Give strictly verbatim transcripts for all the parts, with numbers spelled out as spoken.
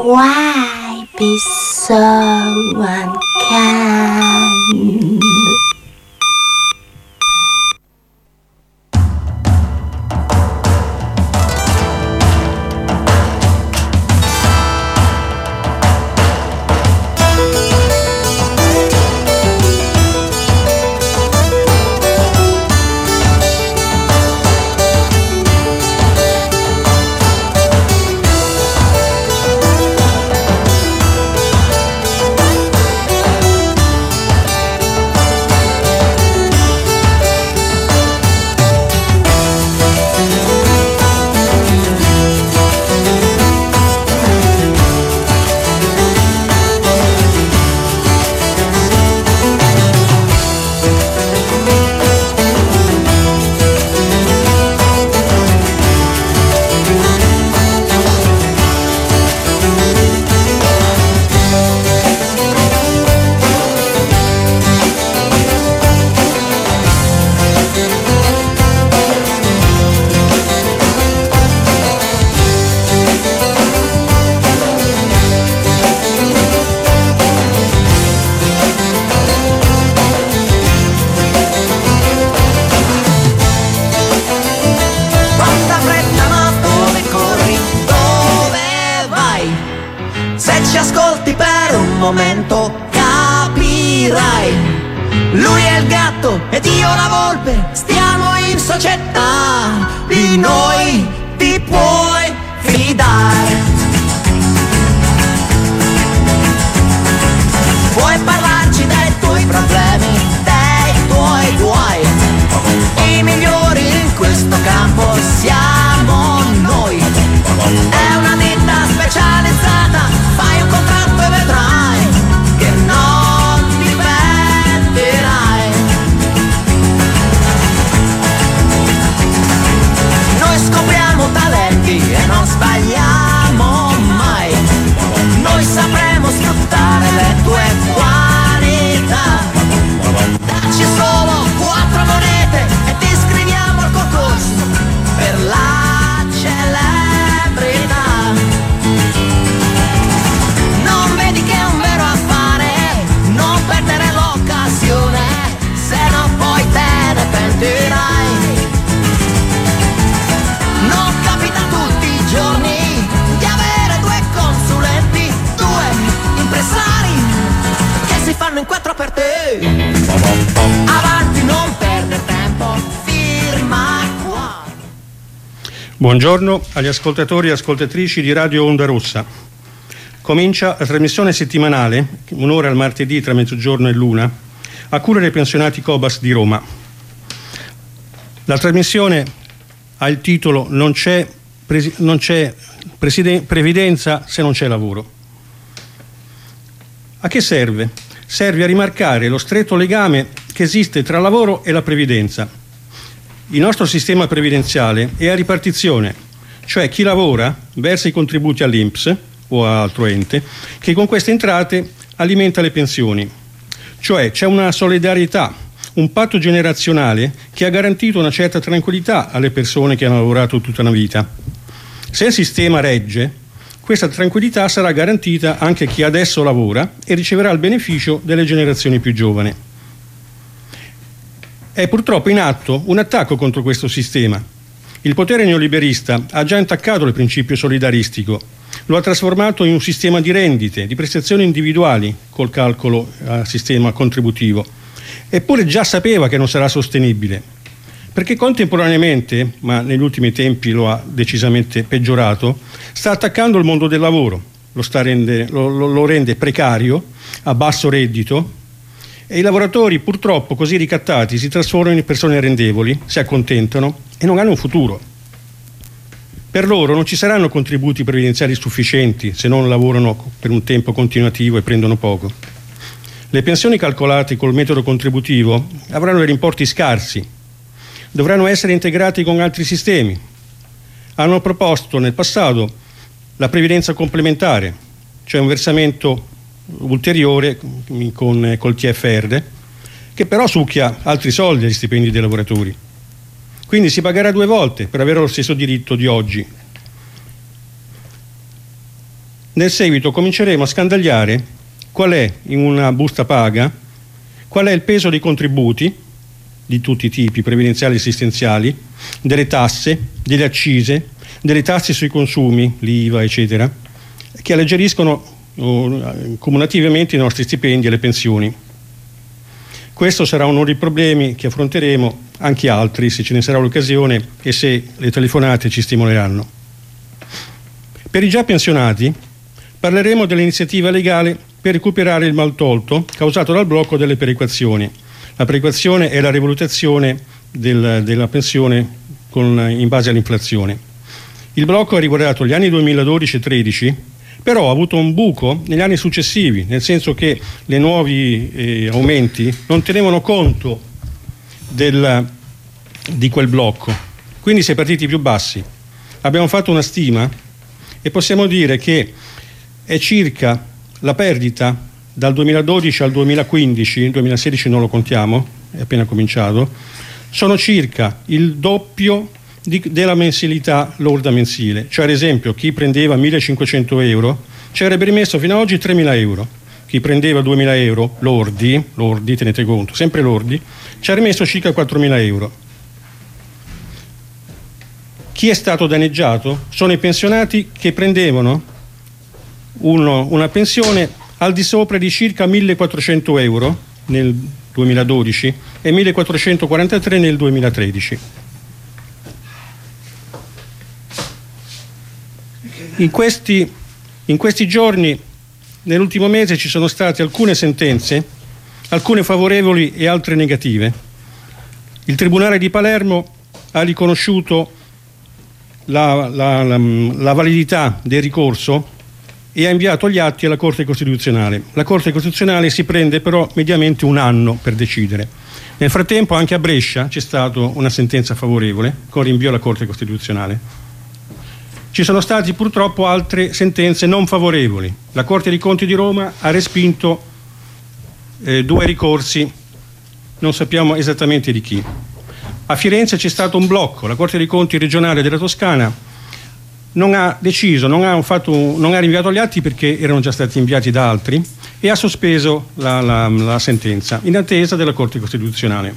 Why be so unkind? momento capirai. Lui è il gatto ed io la volpe, stiamo in società, di noi ti puoi fidare. Puoi parlarci dei tuoi problemi, dei tuoi guai, i migliori in questo campo siamo noi. È una ditta specializzata, fai un contratto e vedrai che non ti pentirai. Noi scopriamo talenti e non sbagliamo mai. Noi sapremo sfruttare le tue qualità. Dacci solo quattro monete e ti iscriviamo al concorso per la celebrità. Non vedi che è un vero affare, non perdere l'occasione, se no poi te ne pentirai. Non capita tutti i giorni di avere due consulenti, due impresari che si fanno in quattro per te. Avanti, non perdere tempo, firma qua. Buongiorno agli ascoltatori e ascoltatrici di Radio Onda Rossa. Comincia la trasmissione settimanale, un'ora al martedì tra mezzogiorno e l'una, a cura dei pensionati Cobas di Roma. La trasmissione ha il titolo Non c'è, presi- non c'è presiden- previdenza se non c'è lavoro. A che serve? Serve a rimarcare lo stretto legame che esiste tra lavoro e la previdenza. Il nostro sistema previdenziale è a ripartizione, cioè chi lavora versa i contributi all'I N P S o a altro ente, che con queste entrate alimenta le pensioni. Cioè c'è una solidarietà, un patto generazionale che ha garantito una certa tranquillità alle persone che hanno lavorato tutta una vita. Se il sistema regge, questa tranquillità sarà garantita anche a chi adesso lavora e riceverà il beneficio delle generazioni più giovani. È purtroppo in atto un attacco contro questo sistema. Il potere neoliberista ha già intaccato il principio solidaristico, lo ha trasformato in un sistema di rendite, di prestazioni individuali col calcolo a sistema contributivo. Eppure già sapeva che non sarà sostenibile, perché contemporaneamente, ma negli ultimi tempi lo ha decisamente peggiorato, sta attaccando il mondo del lavoro, lo, sta rende, lo, lo, lo rende precario, a basso reddito, e i lavoratori purtroppo così ricattati si trasformano in persone arrendevoli, si accontentano e non hanno un futuro. Per loro non ci saranno contributi previdenziali sufficienti se non lavorano per un tempo continuativo e prendono poco. Le pensioni calcolate col metodo contributivo avranno degli importi scarsi, dovranno essere integrati con altri sistemi. Hanno proposto nel passato la previdenza complementare, cioè un versamento ulteriore con, col T F R, che però succhia altri soldi agli stipendi dei lavoratori. Quindi si pagherà due volte per avere lo stesso diritto di oggi. Nel seguito cominceremo a scandagliare qual è in una busta paga, qual è il peso dei contributi di tutti i tipi, previdenziali e assistenziali, delle tasse, delle accise, delle tasse sui consumi, l'I V A, eccetera, che alleggeriscono uh, cumulativamente i nostri stipendi e le pensioni. Questo sarà uno dei problemi che affronteremo, anche altri se ce ne sarà l'occasione e se le telefonate ci stimoleranno. Per i già pensionati parleremo dell'iniziativa legale per recuperare il maltolto causato dal blocco delle perequazioni. La perequazione è la rivalutazione del, della pensione con, in base all'inflazione. Il blocco ha riguardato gli anni duemiladodici e tredici, però ha avuto un buco negli anni successivi, nel senso che i nuovi eh, aumenti non tenevano conto del, di quel blocco, quindi si è partiti più bassi. Abbiamo fatto una stima e possiamo dire che è circa la perdita dal duemiladodici al duemilaquindici, il duemilasedici non lo contiamo, è appena cominciato, sono circa il doppio di, della mensilità lorda mensile. Cioè, ad esempio, chi prendeva millecinquecento euro ci avrebbe rimesso fino ad oggi tremila euro. Chi prendeva duemila euro lordi, lordi, tenete conto, sempre lordi, ci ha rimesso circa quattromila euro. Chi è stato danneggiato sono i pensionati che prendevano uno, una pensione al di sopra di circa millequattrocento euro nel duemiladodici e millequattrocentoquarantatré nel duemilatredici. In questi, in questi giorni, nell'ultimo mese, ci sono state alcune sentenze, alcune favorevoli e altre negative. Il Tribunale di Palermo ha riconosciuto la, la, la, la validità del ricorso e ha inviato gli atti alla Corte Costituzionale. La Corte Costituzionale si prende però mediamente un anno per decidere. Nel frattempo anche a Brescia c'è stata una sentenza favorevole con rinvio alla Corte Costituzionale. Ci sono state purtroppo altre sentenze non favorevoli. La Corte dei Conti di Roma ha respinto eh, due ricorsi, non sappiamo esattamente di chi. A Firenze c'è stato un blocco, la Corte dei Conti regionale della Toscana non ha deciso, non ha, fatto, non ha rinviato gli atti perché erano già stati inviati da altri e ha sospeso la, la, la sentenza in attesa della Corte Costituzionale.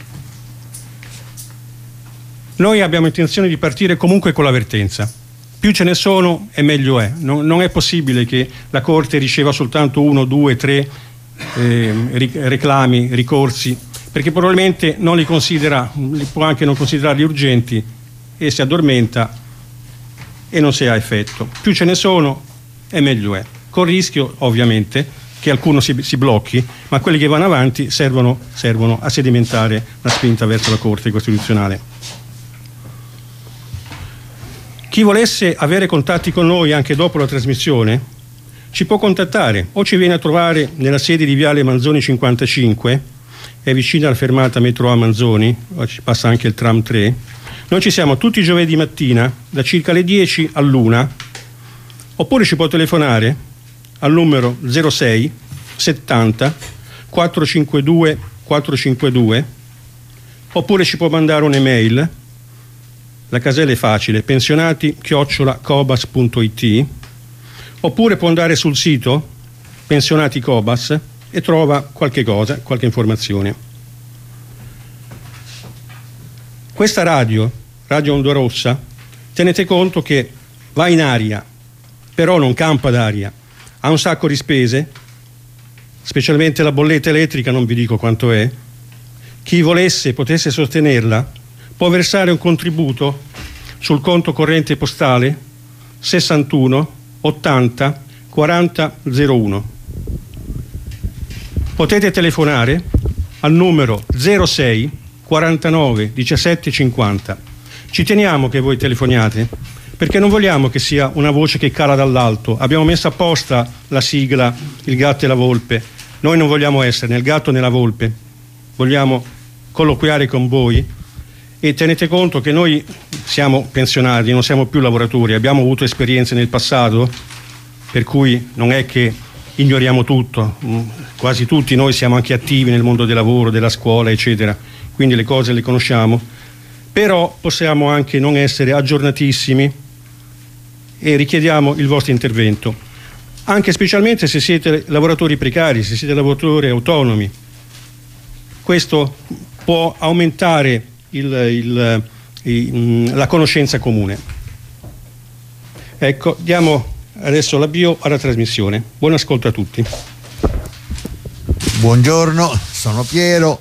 Noi abbiamo intenzione di partire comunque con l'avvertenza. Più ce ne sono e meglio è. Non, non è possibile che la Corte riceva soltanto uno, due, tre eh, reclami, ricorsi, perché probabilmente non li considera, li può anche non considerarli urgenti e si addormenta e non si ha effetto. Più ce ne sono e meglio è. Con il rischio ovviamente che qualcuno si, si blocchi, ma quelli che vanno avanti servono, servono a sedimentare la spinta verso la Corte Costituzionale. Chi volesse avere contatti con noi anche dopo la trasmissione ci può contattare o ci viene a trovare nella sede di Viale Manzoni cinquantacinque, è vicino alla fermata metro A Manzoni, ci passa anche il tram tre. Noi ci siamo tutti i giovedì mattina da circa le dieci all'una, oppure ci può telefonare al numero zero sei settanta quattrocentocinquantadue quattrocentocinquantadue, oppure ci può mandare un'email. La casella è facile, pensionati chiocciola cobas punto it, oppure può andare sul sito Pensionati Cobas e trova qualche cosa, qualche informazione. Questa radio, Radio Onda Rossa, tenete conto che va in aria, però non campa d'aria, ha un sacco di spese, specialmente la bolletta elettrica, non vi dico quanto è. Chi volesse, potesse sostenerla, può versare un contributo sul conto corrente postale sessantuno ottanta quaranta zero uno. Potete telefonare al numero zero sei quarantanove diciassette cinquanta. Ci teniamo che voi telefoniate perché non vogliamo che sia una voce che cala dall'alto. Abbiamo messo apposta la sigla Il gatto e la volpe. Noi non vogliamo essere né il gatto né la volpe, vogliamo colloquiare con voi. E tenete conto che noi siamo pensionati, non siamo più lavoratori, abbiamo avuto esperienze nel passato, per cui non è che ignoriamo tutto, quasi tutti noi siamo anche attivi nel mondo del lavoro, della scuola, eccetera, quindi le cose le conosciamo, però possiamo anche non essere aggiornatissimi e richiediamo il vostro intervento. anche e specialmente se siete lavoratori precari, se siete lavoratori autonomi. Questo può aumentare il, il, il, la conoscenza comune. Ecco, diamo adesso l'avvio alla trasmissione. Buon ascolto a tutti. Buongiorno, sono Piero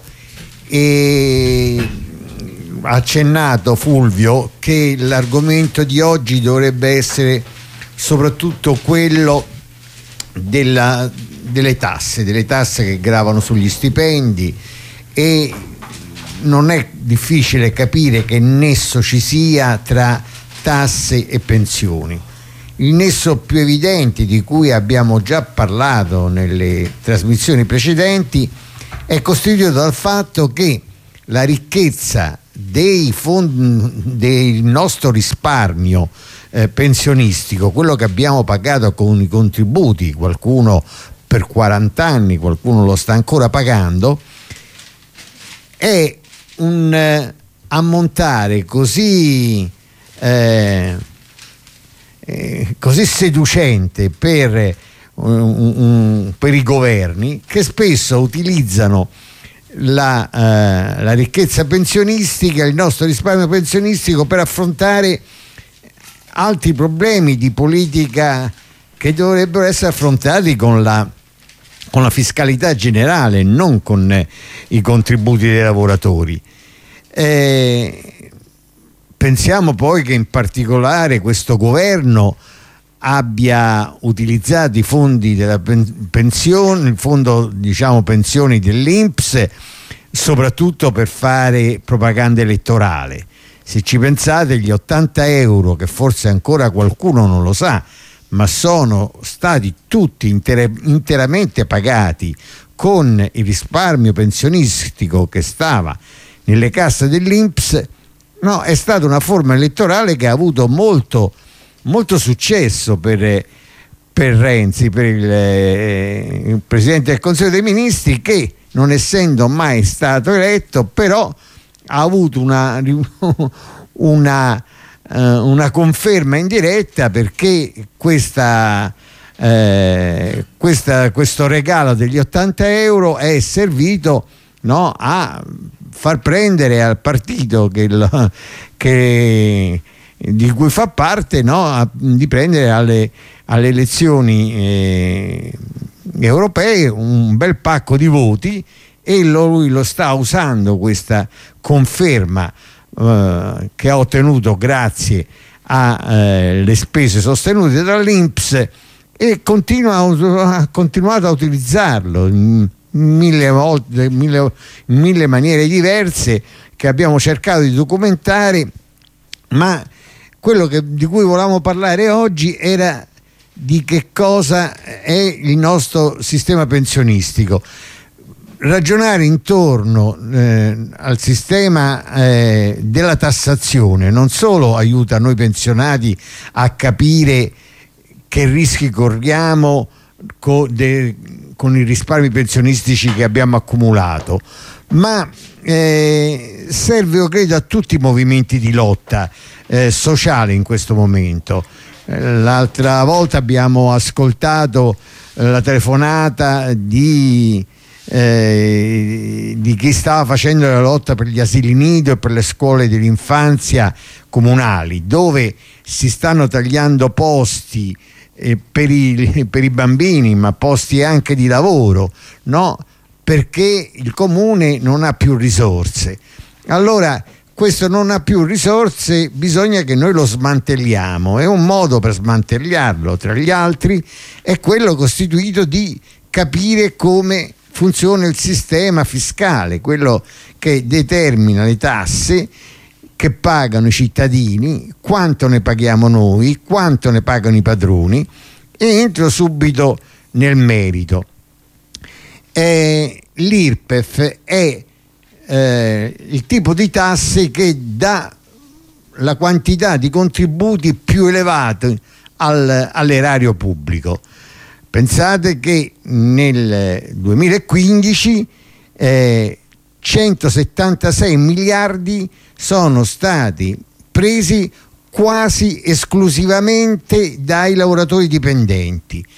e ha accennato Fulvio che l'argomento di oggi dovrebbe essere soprattutto quello della, delle tasse, delle tasse che gravano sugli stipendi, e non è difficile capire che nesso ci sia tra tasse e pensioni. Il nesso più evidente, di cui abbiamo già parlato nelle trasmissioni precedenti, è costituito dal fatto che la ricchezza dei fondi, del nostro risparmio eh, pensionistico, quello che abbiamo pagato con i contributi, qualcuno per quaranta anni, qualcuno lo sta ancora pagando, è un eh, ammontare così eh, eh, così seducente per, un, un, per i governi, che spesso utilizzano la, eh, la ricchezza pensionistica, il nostro risparmio pensionistico, per affrontare altri problemi di politica che dovrebbero essere affrontati con la con la fiscalità generale, non con eh, i contributi dei lavoratori. Eh, pensiamo poi che in particolare questo governo abbia utilizzato i fondi della pen- pensione, il fondo, diciamo, pensioni dell'I N P S, soprattutto per fare propaganda elettorale. Se ci pensate, gli ottanta euro, che forse ancora qualcuno non lo sa, ma sono stati tutti inter- interamente pagati con il risparmio pensionistico che stava nelle casse dell'I N P S, no, è stata una forma elettorale che ha avuto molto, molto successo per, per Renzi, per il, eh, il Presidente del Consiglio dei Ministri, che, non essendo mai stato eletto, però ha avuto una, una una conferma indiretta, perché questa, eh, questa, questo regalo degli ottanta euro è servito, no, a far prendere al partito che, lo, che di cui fa parte, no, a, di prendere alle, alle elezioni eh, europee un bel pacco di voti, e lui lo sta usando, questa conferma Uh, che ha ottenuto grazie alle uh, spese sostenute dall'I N P S, e continua, ha continuato a utilizzarlo in mille volte, in mille, in mille maniere diverse che abbiamo cercato di documentare. Ma quello che, di cui volevamo parlare oggi era di che cosa è il nostro sistema pensionistico. Ragionare intorno eh, al sistema eh, della tassazione non solo aiuta noi pensionati a capire che rischi corriamo co de, con i risparmi pensionistici che abbiamo accumulato, ma eh, serve, io credo, a tutti i movimenti di lotta eh, sociale in questo momento. Eh, l'altra volta abbiamo ascoltato eh, la telefonata di Eh, di chi stava facendo la lotta per gli asili nido e per le scuole dell'infanzia comunali, dove si stanno tagliando posti eh, per, i, per i bambini, ma posti anche di lavoro, no? Perché il comune non ha più risorse. Allora, questo non ha più risorse, bisogna che noi lo smantelliamo, e un modo per smantellarlo, tra gli altri, è quello costituito di capire come funziona il sistema fiscale, quello che determina le tasse che pagano i cittadini, quanto ne paghiamo noi, quanto ne pagano i padroni, e entro subito nel merito. Eh, L'I R P E F è eh, il tipo di tasse che dà la quantità di contributi più elevati al, all'erario pubblico. Pensate che nel duemilaquindici eh, centosettantasei miliardi sono stati presi quasi esclusivamente dai lavoratori dipendenti.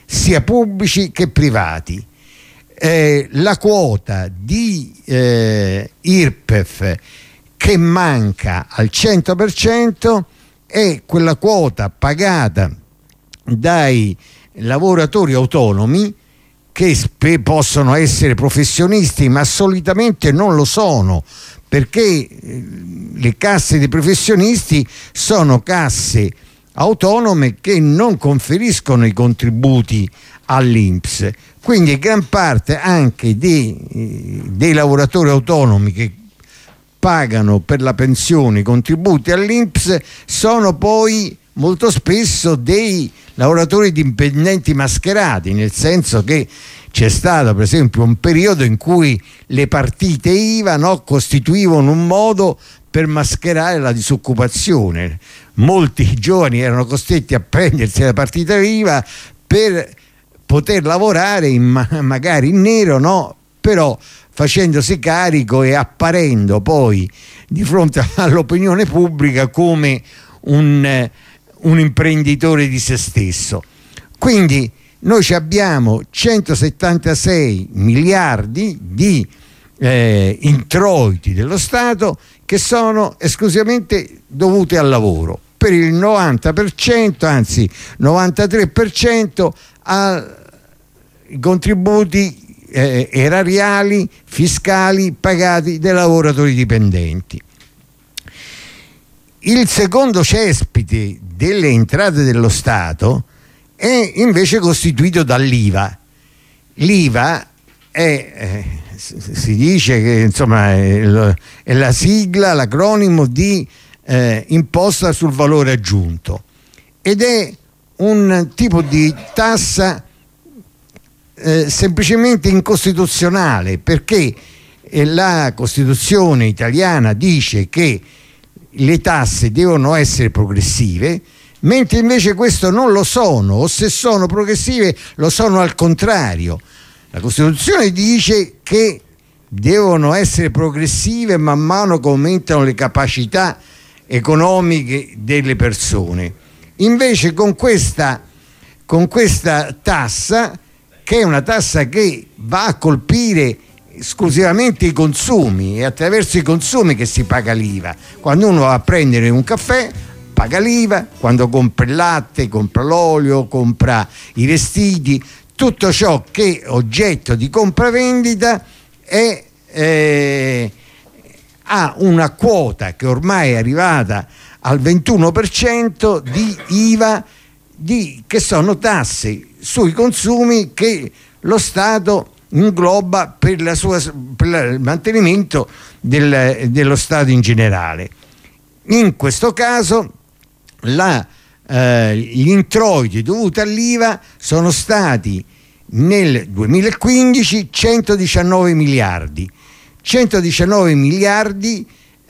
sia pubblici che privati. Eh, la quota di eh, I R P E F che manca al cento per cento è quella quota pagata dai lavoratori autonomi, che spe- possono essere professionisti ma solitamente non lo sono, perché eh, le casse dei professionisti sono casse autonome che non conferiscono i contributi all'I N P S, quindi gran parte anche dei, dei lavoratori autonomi che pagano per la pensione i contributi all'I N P S sono poi molto spesso dei lavoratori dipendenti mascherati, nel senso che c'è stato per esempio un periodo in cui le partite I V A, no, costituivano un modo per mascherare la disoccupazione. Molti giovani erano costretti a prendersi la partita I V A per poter lavorare in, magari in nero, no? Però facendosi carico e apparendo poi di fronte all'opinione pubblica come un, un imprenditore di se stesso. Quindi noi abbiamo centosettantasei miliardi di eh, introiti dello Stato che sono esclusivamente dovuti al lavoro, per il novanta per cento, anzi novantatré per cento ai contributi eh, erariali, fiscali pagati dai lavoratori dipendenti. Il secondo cespite delle entrate dello Stato è invece costituito dall'I V A. L'I V A è, eh, si dice che insomma è, lo, è la sigla, l'acronimo di eh, imposta sul valore aggiunto, ed è un tipo di tassa eh, semplicemente incostituzionale, perché eh, la Costituzione italiana dice che le tasse devono essere progressive, mentre invece questo non lo sono, o se sono progressive lo sono al contrario. La Costituzione dice che devono essere progressive man mano che aumentano le capacità economiche delle persone. Invece con questa, con questa tassa, che è una tassa che va a colpire esclusivamente i consumi, è attraverso i consumi che si paga l'I V A. Quando uno va a prendere un caffè paga l'I V A, quando compra il latte, compra l'olio, compra i vestiti, tutto ciò che è oggetto di compravendita è, eh, ha una quota che ormai è arrivata al ventuno per cento di I V A, di, che sono tasse sui consumi che lo Stato ingloba per, la sua, per il mantenimento del, dello Stato in generale. In questo caso la, eh, gli introiti dovuti all'I V A sono stati nel duemilaquindici centodiciannove miliardi, centodiciannove miliardi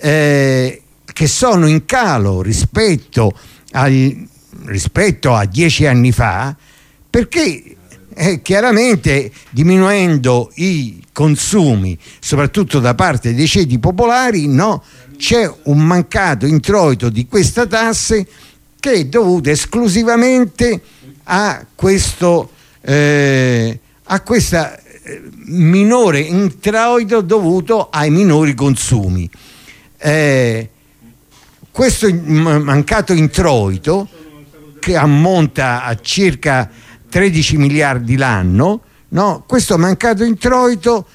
eh, che sono in calo rispetto, al, rispetto a dieci anni fa, perché eh, chiaramente diminuendo i consumi, soprattutto da parte dei ceti popolari, no, c'è un mancato introito di questa tasse che è dovuto esclusivamente a questo eh, a questa minore introito dovuto ai minori consumi. Eh, questo mancato introito, che ammonta a circa tredici miliardi l'anno, no? Questo mancato introito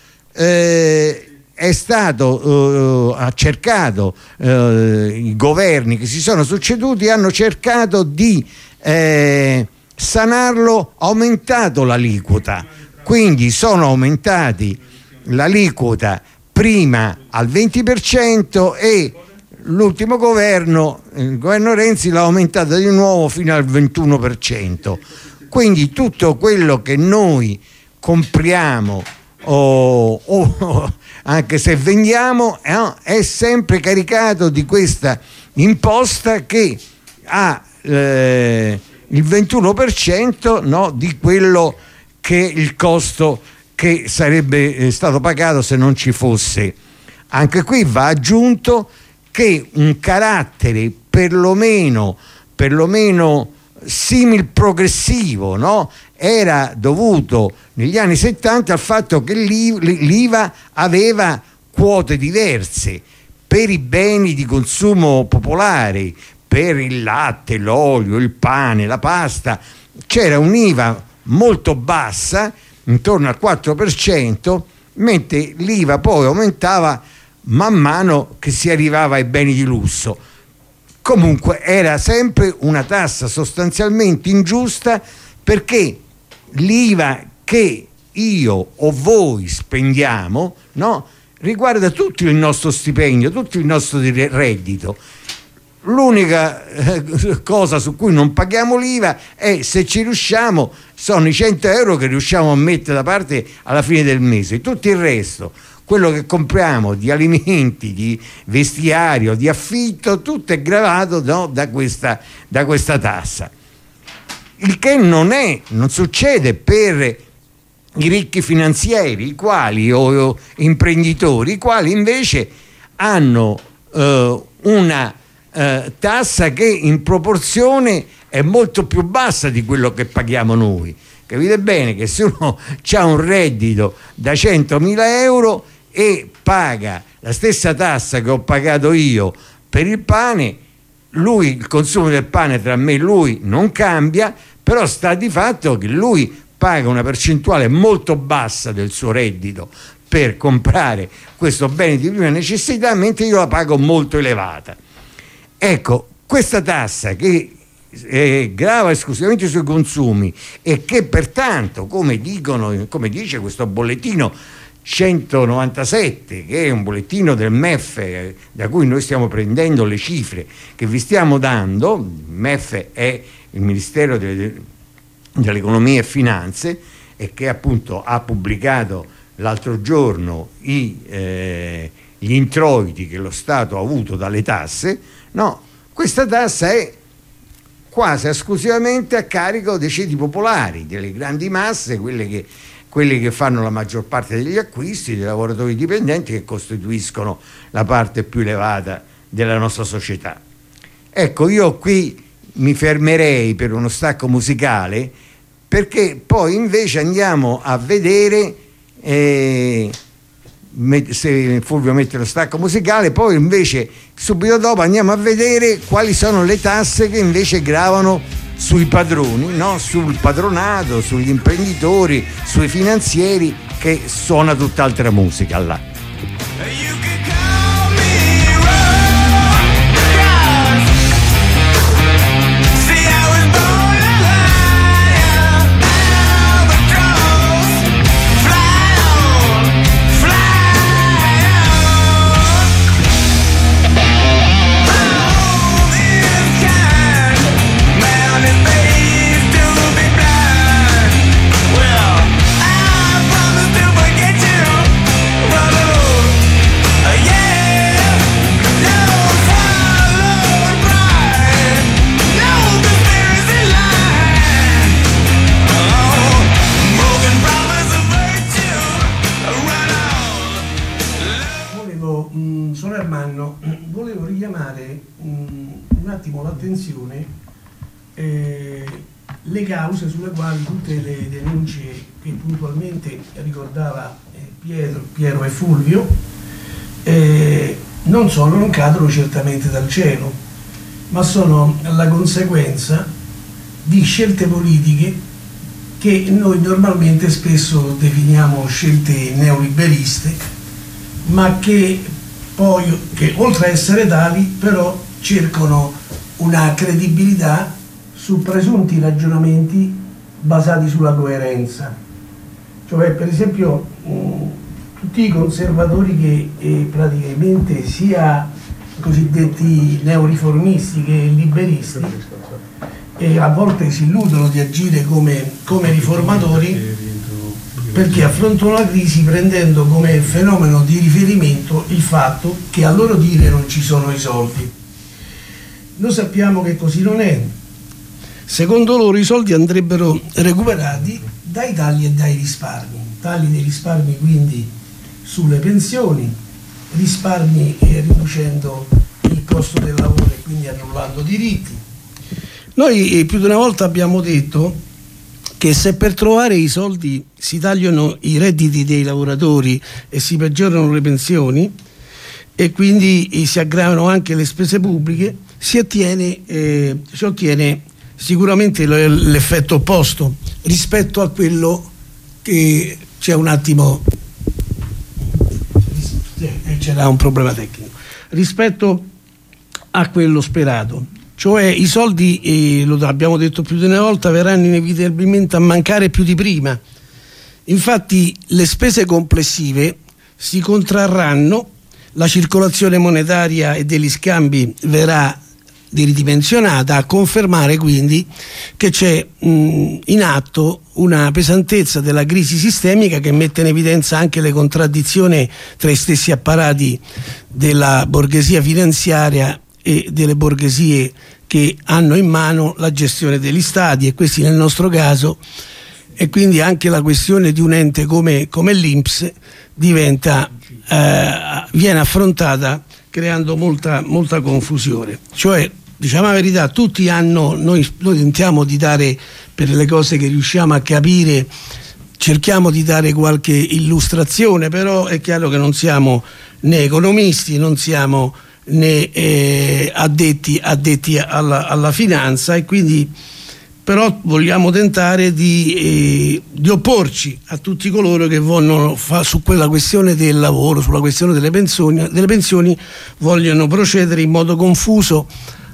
eh, è stato, eh, ha cercato, eh, i governi che si sono succeduti hanno cercato di eh, sanarlo, aumentato l'aliquota, quindi sono aumentati l'aliquota prima al venti per cento e l'ultimo governo, il governo Renzi, l'ha aumentata di nuovo fino al ventuno per cento. Quindi tutto quello che noi compriamo o, o anche se vendiamo eh, è sempre caricato di questa imposta che ha eh, il ventuno per cento, no, di quello che è il costo che sarebbe stato pagato se non ci fosse. Anche qui va aggiunto che un carattere perlomeno, perlomeno simil progressivo, no, era dovuto negli anni settanta al fatto che l'I V A aveva quote diverse per i beni di consumo popolare, per il latte, l'olio, il pane, la pasta. C'era un'I V A molto bassa, intorno al quattro per cento, mentre l'I V A poi aumentava man mano che si arrivava ai beni di lusso. Comunque era sempre una tassa sostanzialmente ingiusta, perché l'I V A che io o voi spendiamo, no, riguarda tutto il nostro stipendio, tutto il nostro reddito. L'unica eh, cosa su cui non paghiamo l'I V A è, se ci riusciamo, sono i cento euro che riusciamo a mettere da parte alla fine del mese. Tutto il resto, quello che compriamo di alimenti, di vestiario, di affitto, tutto è gravato, no, da questa, da questa tassa. Il che non è, non succede per i ricchi finanzieri, i quali, o, o imprenditori, i quali invece hanno eh, una eh, tassa che in proporzione è molto più bassa di quello che paghiamo noi. Capite bene che se uno ha un reddito da centomila euro e paga la stessa tassa che ho pagato io per il pane, lui, il consumo del pane tra me e lui non cambia, però sta di fatto che lui paga una percentuale molto bassa del suo reddito per comprare questo bene di prima necessità, mentre io la pago molto elevata. Ecco, questa tassa che eh, grava esclusivamente sui consumi e che pertanto, come dicono, come dice questo bollettino centonovantasette, che è un bollettino del M E F, eh, da cui noi stiamo prendendo le cifre che vi stiamo dando. Il M E F è il Ministero delle, dell'Economia e Finanze, e che appunto ha pubblicato l'altro giorno i, eh, gli introiti che lo Stato ha avuto dalle tasse. No, questa tassa è quasi esclusivamente a carico dei ceti popolari, delle grandi masse, quelle che quelli che fanno la maggior parte degli acquisti, dei lavoratori dipendenti, che costituiscono la parte più elevata della nostra società. Ecco, io qui mi fermerei per uno stacco musicale, perché poi invece andiamo a vedere, eh, se Fulvio mette lo stacco musicale, poi invece subito dopo andiamo a vedere quali sono le tasse che invece gravano sui padroni, no? Sul patronato, sugli imprenditori, sui finanzieri, che suona tutt'altra musica là. Volevo richiamare um, un attimo l'attenzione eh, le cause sulle quali tutte le denunce che puntualmente ricordava eh, Pietro, Piero e Fulvio eh, non sono, non cadono certamente dal cielo, ma sono la conseguenza di scelte politiche che noi normalmente spesso definiamo scelte neoliberiste, ma che poi, che oltre a essere tali, però cercano una credibilità su presunti ragionamenti basati sulla coerenza. Cioè, per esempio, mh, tutti i conservatori che eh, praticamente sia cosiddetti neoriformisti che liberisti e a volte si illudono di agire come, come riformatori, perché affrontano la crisi prendendo come fenomeno di riferimento il fatto che a loro dire non ci sono i soldi. Noi sappiamo che così non è. Secondo loro i soldi andrebbero recuperati dai tagli e dai risparmi, tagli dei risparmi quindi sulle pensioni, risparmi eh, riducendo il costo del lavoro e quindi annullando diritti. Noi eh, più di una volta abbiamo detto che se per trovare i soldi si tagliano i redditi dei lavoratori e si peggiorano le pensioni e quindi si aggravano anche le spese pubbliche, si ottiene, eh, si ottiene sicuramente l'effetto opposto rispetto a quello che c'è un attimo c'era un problema tecnico rispetto a quello sperato, cioè i soldi, eh, lo abbiamo detto più di una volta, verranno inevitabilmente a mancare più di prima. Infatti le spese complessive si contrarranno, la circolazione monetaria e degli scambi verrà ridimensionata, a confermare quindi che c'è mh, in atto una pesantezza della crisi sistemica che mette in evidenza anche le contraddizioni tra i stessi apparati della borghesia finanziaria e delle borghesie che hanno in mano la gestione degli stati, e questi nel nostro caso, e quindi anche la questione di un ente come, come l'I N P S diventa, eh, viene affrontata creando molta, molta confusione. Cioè, diciamo la verità, tutti hanno, noi, noi tentiamo di dare, per le cose che riusciamo a capire, cerchiamo di dare qualche illustrazione, però è chiaro che non siamo né economisti, non siamo né eh, addetti, addetti alla, alla finanza, e quindi però vogliamo tentare di, eh, di opporci a tutti coloro che vogliono fa, su quella questione del lavoro, sulla questione delle pensioni, delle pensioni vogliono procedere in modo confuso,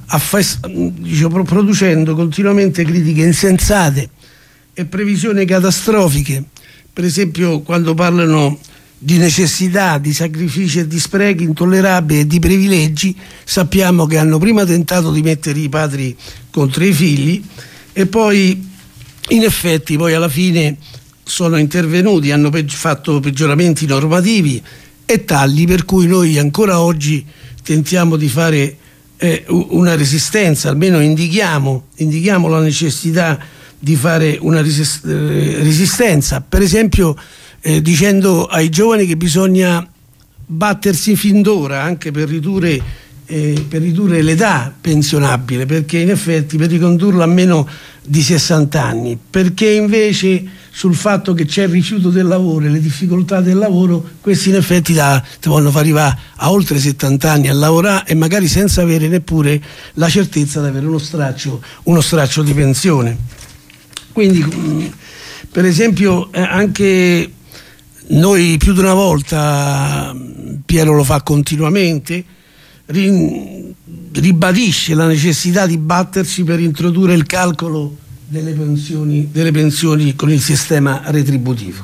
diciamo, producendo continuamente critiche insensate e previsioni catastrofiche. Per esempio, quando parlano di necessità, di sacrifici e di sprechi intollerabili e di privilegi, sappiamo che hanno prima tentato di mettere i padri contro i figli e poi in effetti poi alla fine sono intervenuti, hanno pe- fatto peggioramenti normativi e tagli, per cui noi ancora oggi tentiamo di fare eh, una resistenza, almeno indichiamo, indichiamo la necessità di fare una resist- eh, resistenza, per esempio eh, dicendo ai giovani che bisogna battersi fin d'ora anche per ridurre, eh, per ridurre l'età pensionabile, perché in effetti per ricondurla a meno di sessanta anni, perché invece sul fatto che c'è il rifiuto del lavoro e le difficoltà del lavoro, questi in effetti da, ti vogliono far arrivare a oltre settanta anni a lavorare e magari senza avere neppure la certezza di avere uno straccio, uno straccio di pensione. Quindi mh, per esempio eh, anche noi più di una volta, Piero lo fa continuamente, ri, ribadisce la necessità di battersi per introdurre il calcolo delle pensioni, delle pensioni con il sistema retributivo.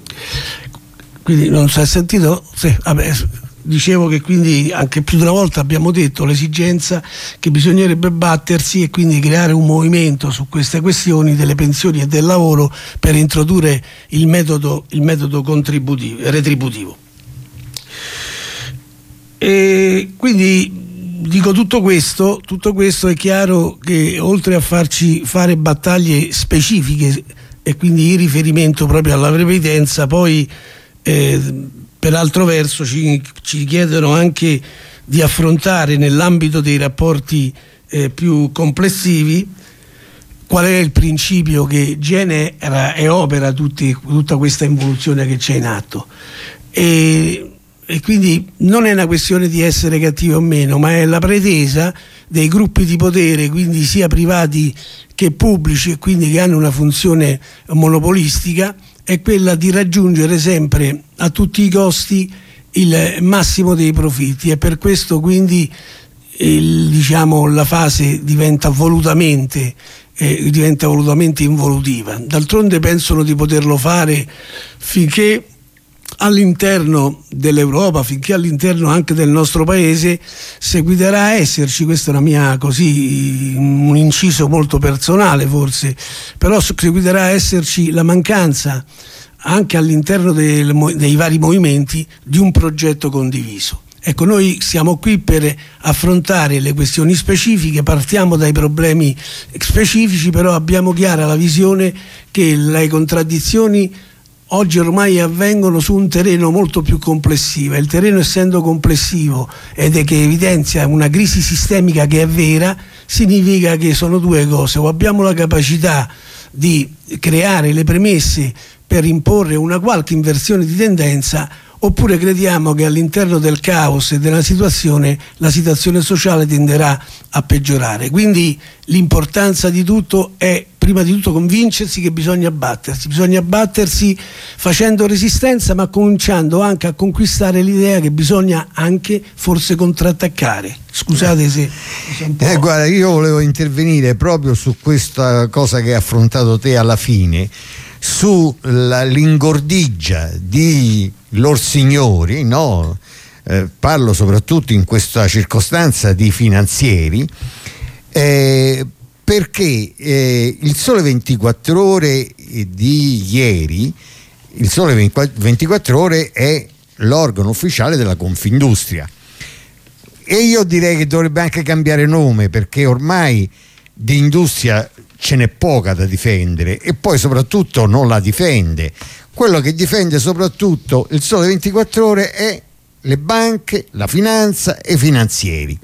Quindi non si è sentito? Sì, vabbè, dicevo che quindi anche più di una volta abbiamo detto l'esigenza che bisognerebbe battersi e quindi creare un movimento su queste questioni delle pensioni e del lavoro per introdurre il metodo, il metodo contributivo, retributivo. E quindi dico tutto questo, tutto questo è chiaro che oltre a farci fare battaglie specifiche e quindi in riferimento proprio alla previdenza, poi eh, per altro verso ci, ci chiedono anche di affrontare nell'ambito dei rapporti eh, più complessivi qual è il principio che genera e opera tutti, tutta questa involuzione che c'è in atto. E, e quindi non è una questione di essere cattivi o meno, ma è la pretesa dei gruppi di potere, quindi sia privati che pubblici, e quindi che hanno una funzione monopolistica, è quella di raggiungere sempre a tutti i costi il massimo dei profitti, e per questo quindi il, diciamo, la fase diventa volutamente eh, diventa volutamente involutiva. D'altronde pensano di poterlo fare finché all'interno dell'Europa, finché all'interno anche del nostro paese seguiterà a esserci, questa è una mia così un inciso molto personale forse, però seguiterà a esserci la mancanza anche all'interno del, dei vari movimenti di un progetto condiviso. Ecco, noi siamo qui per affrontare le questioni specifiche, partiamo dai problemi specifici, però abbiamo chiara la visione che le contraddizioni oggi ormai avvengono su un terreno molto più complessivo. Il terreno, essendo complessivo ed è che evidenzia una crisi sistemica che è vera, significa che sono due cose: o abbiamo la capacità di creare le premesse per imporre una qualche inversione di tendenza, oppure crediamo che all'interno del caos e della situazione la situazione sociale tenderà a peggiorare. Quindi l'importanza di tutto è prima di tutto convincersi che bisogna battersi, bisogna battersi facendo resistenza, ma cominciando anche a conquistare l'idea che bisogna anche forse contrattaccare. Scusate se eh, guarda, io volevo intervenire proprio su questa cosa che hai affrontato te alla fine, sull'ingordigia di lor signori, no? Eh, parlo soprattutto in questa circostanza di finanzieri, eh, perché eh, il Sole ventiquattro Ore di ieri, il Sole ventiquattro Ore è l'organo ufficiale della Confindustria, e io direi che dovrebbe anche cambiare nome, perché ormai di industria ce n'è poca da difendere, e poi soprattutto non la difende. Quello che difende soprattutto il Sole ventiquattro Ore è le banche, la finanza e i finanzieri,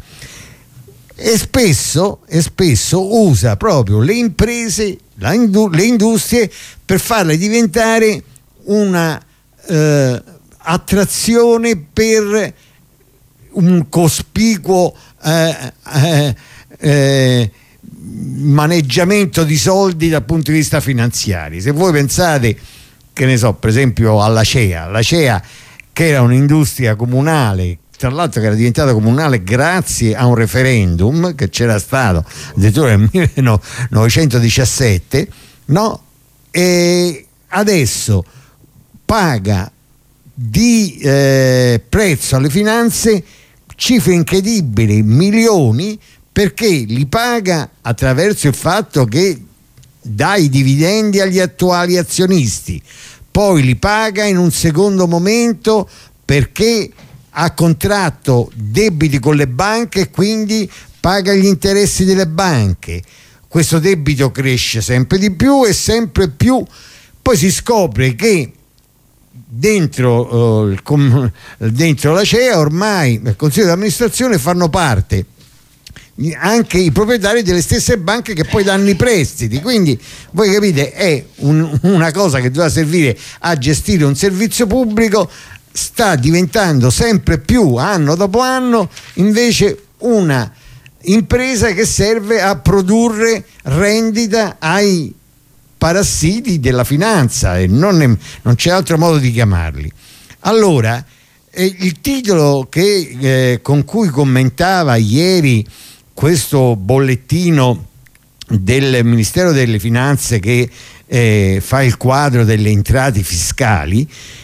e spesso, e spesso usa proprio le imprese, la indu- le industrie, per farle diventare una eh, attrazione per un cospicuo eh, eh, eh, maneggiamento di soldi dal punto di vista finanziario. Se voi pensate, che ne so, per esempio alla C E A, la C E A che era un'industria comunale, tra l'altro che era diventata comunale grazie a un referendum che c'era stato addirittura nel millenovecentodiciassette, no? E adesso paga di eh, prezzo alle finanze cifre incredibili, milioni, perché li paga attraverso il fatto che dà i dividendi agli attuali azionisti, poi li paga in un secondo momento perché ha contratto debiti con le banche e quindi paga gli interessi delle banche. Questo debito cresce sempre di più e sempre più, poi si scopre che dentro, uh, il com- dentro la C E A ormai nel consiglio di amministrazione fanno parte anche i proprietari delle stesse banche che poi danno i prestiti, quindi voi capite, è un, una cosa che doveva servire a gestire un servizio pubblico, sta diventando sempre più, anno dopo anno, invece una impresa che serve a produrre rendita ai parassiti della finanza, e non, è, non c'è altro modo di chiamarli. Allora, eh, il titolo che, eh, con cui commentava ieri questo bollettino del Ministero delle Finanze che eh, fa il quadro delle entrate fiscali,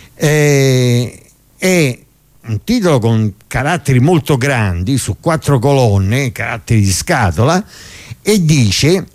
eh, è un titolo con caratteri molto grandi, su quattro colonne, caratteri di scatola, e dice: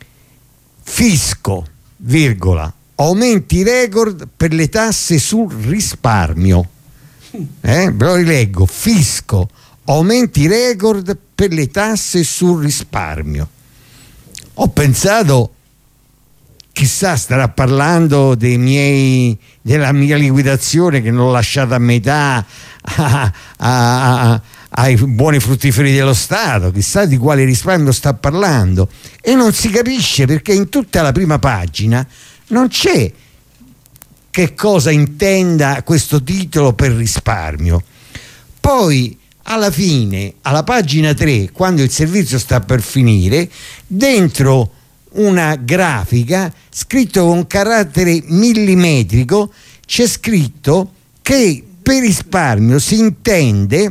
fisco, virgola, aumenti record per le tasse sul risparmio. Eh, ve lo rileggo: fisco, aumenti record per le tasse sul risparmio. Ho pensato, chissà, starà parlando dei miei, della mia liquidazione che non ho lasciato a metà a, a, a, ai buoni fruttiferi dello Stato, chissà di quale risparmio sta parlando, e non si capisce perché in tutta la prima pagina non c'è che cosa intenda questo titolo per risparmio. Poi alla fine, alla pagina tre, quando il servizio sta per finire, dentro una grafica scritto con carattere millimetrico c'è scritto che per risparmio si intende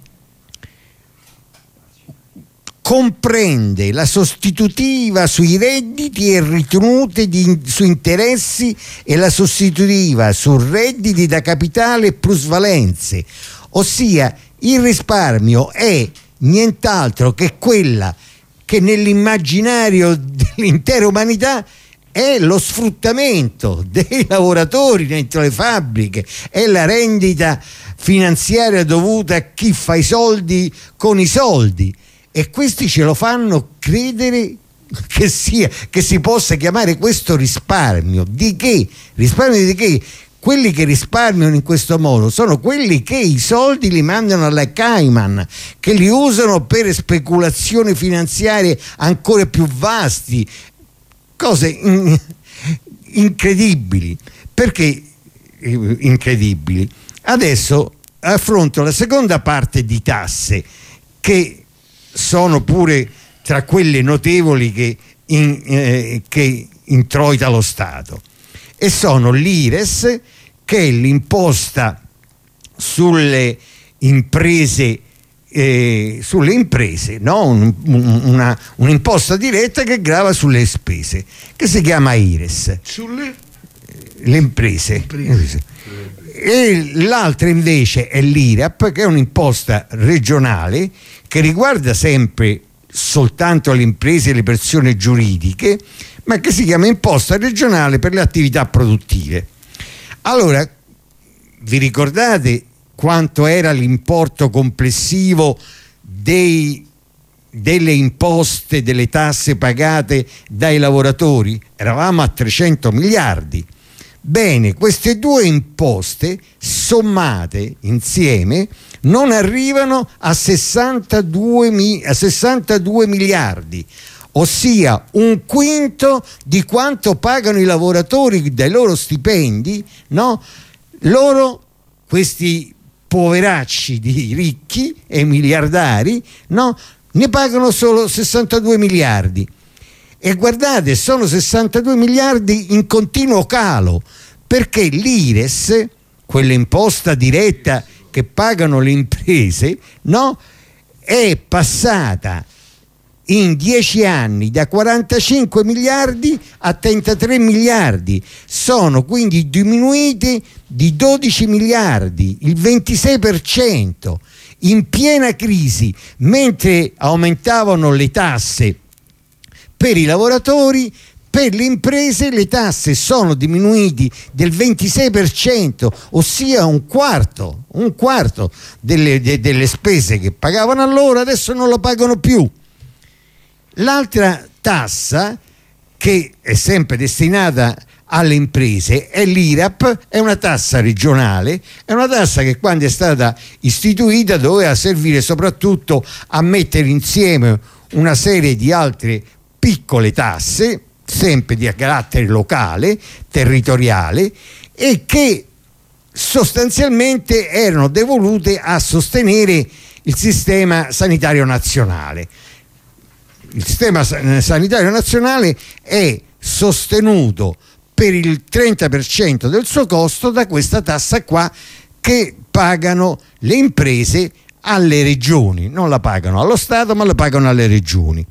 comprende la sostitutiva sui redditi e ritenute di, su interessi e la sostitutiva su redditi da capitale e plusvalenze, ossia il risparmio è nient'altro che quella che nell'immaginario dell'intera umanità è lo sfruttamento dei lavoratori dentro le fabbriche, è la rendita finanziaria dovuta a chi fa i soldi con i soldi, e questi ce lo fanno credere che sia, che si possa chiamare questo risparmio. Di che? Risparmio di che? Quelli che risparmiano in questo modo sono quelli che i soldi li mandano alle Cayman, che li usano per speculazioni finanziarie ancora più vasti. cose in, incredibili. Perché eh, incredibili? Adesso affronto la seconda parte di tasse, che sono pure tra quelle notevoli che, in, eh, che introita lo Stato, e sono l'I R E S, che è l'imposta sulle imprese, eh, sulle imprese, no? un, una, un'imposta diretta che grava sulle spese, che si chiama I R E S. Sulle le imprese. imprese. E l'altra invece è l'I R A P, che è un'imposta regionale che riguarda sempre soltanto le imprese e le persone giuridiche, ma che si chiama imposta regionale per le attività produttive. Allora, vi ricordate quanto era l'importo complessivo dei, delle imposte, delle tasse pagate dai lavoratori? Eravamo a trecento miliardi. Bene, queste due imposte sommate insieme non arrivano a sessantadue, mi, a sessantadue miliardi, ossia un quinto di quanto pagano i lavoratori dai loro stipendi, no? Loro, questi poveracci di ricchi e miliardari, no? Ne pagano solo sessantadue miliardi. E guardate, sono sessantadue miliardi in continuo calo, perché l'I R E S, quell'imposta diretta che pagano le imprese, no? È passata in dieci anni da quarantacinque miliardi a trentatré miliardi. Sono quindi diminuiti di dodici miliardi, il ventisei per cento, in piena crisi, mentre aumentavano le tasse per i lavoratori. Per le imprese le tasse sono diminuite del ventisei per cento, ossia un quarto, un quarto delle, de, delle spese che pagavano allora adesso non lo pagano più. L'altra tassa, che è sempre destinata alle imprese, è l'I R A P, è una tassa regionale, è una tassa che quando è stata istituita doveva servire soprattutto a mettere insieme una serie di altre piccole tasse, sempre di carattere locale, territoriale, e che sostanzialmente erano devolute a sostenere il sistema sanitario nazionale. Il sistema sanitario nazionale è sostenuto per il trenta per cento del suo costo da questa tassa qua, che pagano le imprese alle regioni, non la pagano allo Stato ma la pagano alle regioni.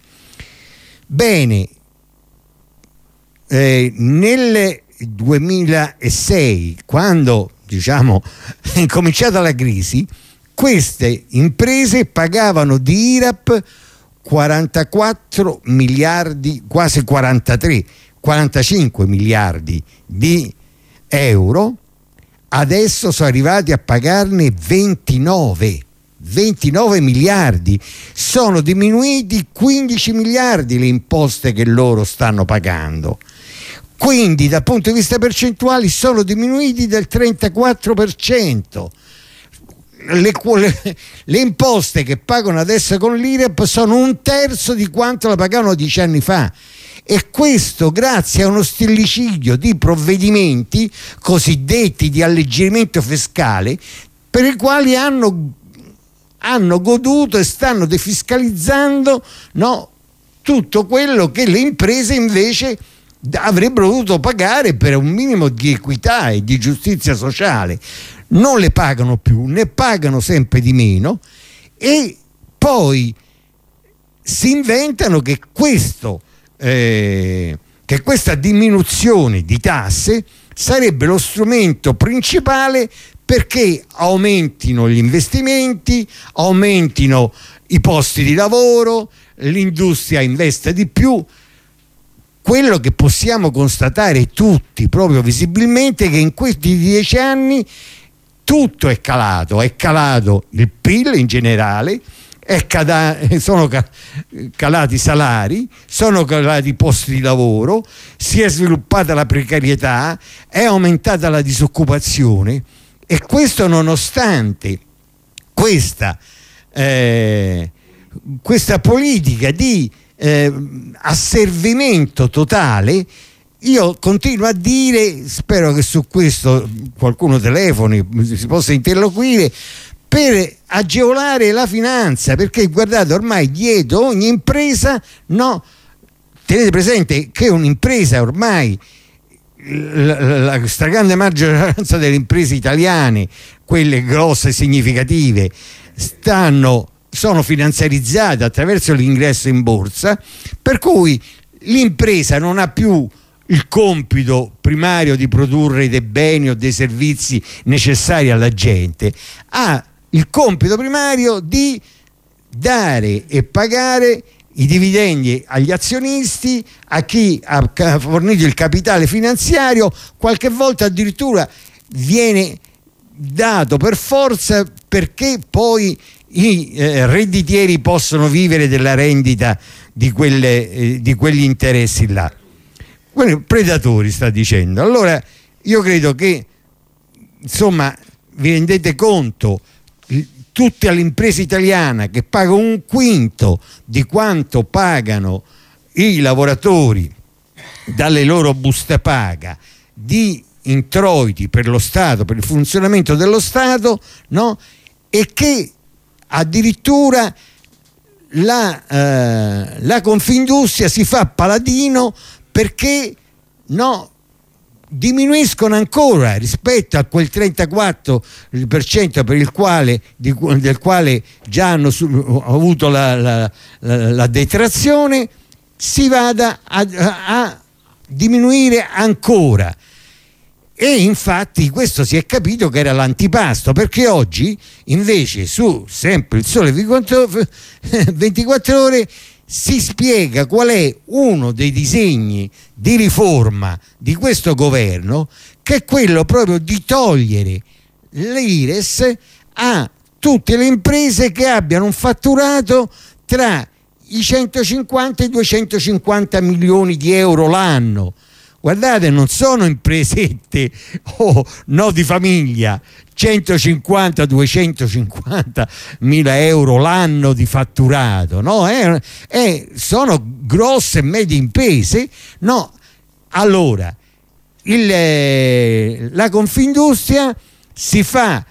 Bene, eh, nel duemilasei, quando diciamo è incominciata la crisi, queste imprese pagavano di I R A P quarantaquattro miliardi, quasi quarantatré, quarantacinque miliardi di euro. Adesso sono arrivati a pagarne ventinove miliardi. Sono diminuiti quindici miliardi le imposte che loro stanno pagando. Quindi dal punto di vista percentuale sono diminuiti del trentaquattro per cento. Le, le, le imposte che pagano adesso con l'I R A P sono un terzo di quanto la pagavano dieci anni fa, e questo grazie a uno stillicidio di provvedimenti cosiddetti di alleggerimento fiscale, per i quali hanno, hanno goduto e stanno defiscalizzando, no, tutto quello che le imprese invece avrebbero dovuto pagare per un minimo di equità e di giustizia sociale. Non le pagano più, ne pagano sempre di meno, e poi si inventano che questo eh, che questa diminuzione di tasse sarebbe lo strumento principale perché aumentino gli investimenti, aumentino i posti di lavoro, l'industria investa di più. Quello che possiamo constatare tutti proprio visibilmente è che in questi dieci anni tutto è calato, è calato il P I L in generale, è cala, sono calati i salari, sono calati i posti di lavoro, si è sviluppata la precarietà, è aumentata la disoccupazione, e questo nonostante questa, eh, questa politica di eh, asservimento totale. Io continuo a dire, spero che su questo qualcuno telefoni, si possa interloquire, per agevolare la finanza, perché guardate, ormai dietro ogni impresa, no, tenete presente che un'impresa ormai, la, la, la stragrande maggioranza delle imprese italiane, quelle grosse e significative, stanno, sono finanziarizzate attraverso l'ingresso in borsa, per cui l'impresa non ha più il compito primario di produrre dei beni o dei servizi necessari alla gente, ha il compito primario di dare e pagare i dividendi agli azionisti, a chi ha fornito il capitale finanziario, qualche volta addirittura viene dato per forza, perché poi i eh, redditieri possono vivere della rendita di, quelle, eh, di quegli interessi là. Quelli predatori, sta dicendo. Allora io credo che, insomma, vi rendete conto, tutte le imprese italiane che pagano un quinto di quanto pagano i lavoratori dalle loro buste paga di introiti per lo Stato, per il funzionamento dello Stato, no? E che addirittura la, eh, la Confindustria si fa paladino perché, no, diminuiscono ancora rispetto a quel trentaquattro per cento per il quale, di, del quale già hanno su, avuto la, la, la, la detrazione, si vada a, a, a diminuire ancora. E infatti questo si è capito che era l'antipasto, perché oggi invece su sempre il Sole ventiquattro Ore si spiega qual è uno dei disegni di riforma di questo governo, che è quello proprio di togliere l'I R E S a tutte le imprese che abbiano un fatturato tra i centocinquanta e i duecentocinquanta milioni di euro l'anno. Guardate, non sono impresette o oh, no di famiglia, centocinquanta duecentocinquanta mila euro l'anno di fatturato, no? Eh, eh, sono grosse e medie imprese, no? Allora, il, eh, la Confindustria si fa,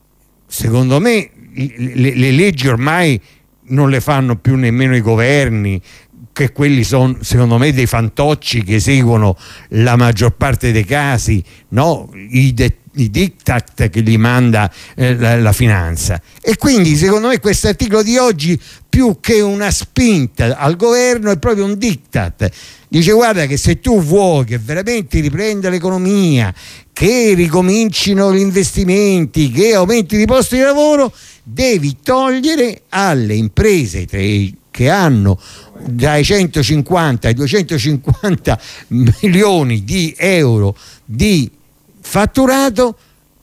secondo me, le, le leggi ormai non le fanno più nemmeno i governi, che quelli sono secondo me dei fantocci che eseguono la maggior parte dei casi, no? I, de, i diktat che gli manda eh, la, la finanza. E quindi secondo me questo articolo di oggi, più che una spinta al governo, è proprio un diktat. Dice: guarda che se tu vuoi che veramente riprenda l'economia, che ricomincino gli investimenti, che aumenti i posti di lavoro, devi togliere alle imprese che hanno dai centocinquanta ai duecentocinquanta milioni di euro di fatturato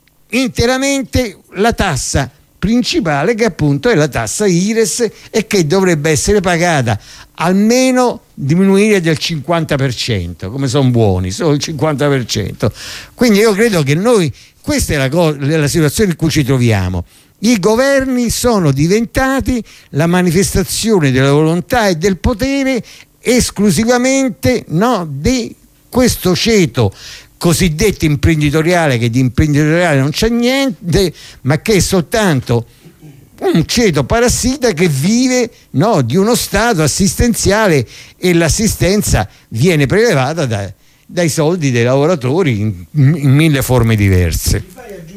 interamente la tassa principale, che appunto è la tassa I R E S, e che dovrebbe essere pagata almeno, diminuire del cinquanta per cento, come sono buoni, solo il cinquanta per cento. Quindi io credo che noi, questa è la, co- la situazione in cui ci troviamo. I governi sono diventati la manifestazione della volontà e del potere esclusivamente, no, di questo ceto cosiddetto imprenditoriale, che di imprenditoriale non c'è niente, ma che è soltanto un ceto parassita che vive, no, di uno Stato assistenziale, e l'assistenza viene prelevata da, dai soldi dei lavoratori in, in mille forme diverse.